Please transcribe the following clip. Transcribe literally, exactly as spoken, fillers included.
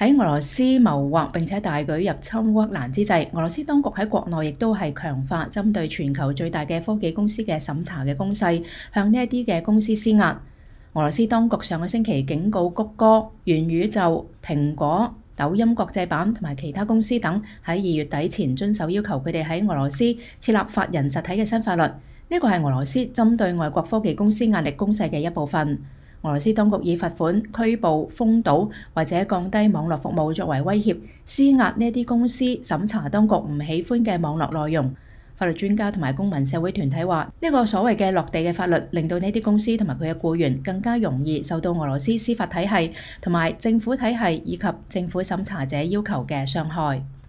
喺俄羅斯謀劃並且大舉入侵烏克蘭之際，俄羅斯當局喺國內亦都係強化針對全球最大嘅科技公司嘅審查嘅攻勢，向呢一啲嘅公司施壓。俄羅斯當局上個星期警告谷歌、元宇宙、蘋果、抖音國際版同埋其他公司等喺二月底前遵守要求，佢哋喺俄羅斯設立法人實體嘅新法律。呢個係俄羅斯針對外國科技公司壓力攻勢嘅一部分。俄羅斯當局以罰款、拘捕、封堵或者降低網絡服務作為威脅，施壓呢啲公司審查當局唔喜歡嘅網絡內容。法律專家同埋公民社會團體話，呢個所謂嘅落地嘅法律，令到呢啲公司同埋佢嘅僱員更加容易受到俄羅斯司法體系同埋政府體系以及政府審查者要求嘅傷害。